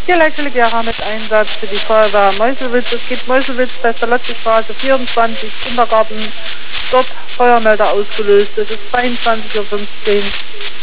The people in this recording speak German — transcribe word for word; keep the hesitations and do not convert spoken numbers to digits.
Hier Leitstelle Gera mit Einsatz für die Feuerwehr Meuselwitz. Es geht Meuselwitz, Pestalozzi-Straße vierundzwanzig, Kindergarten. Dort Feuermelder ausgelöst. Es ist zweiundzwanzig Uhr fünfzehn.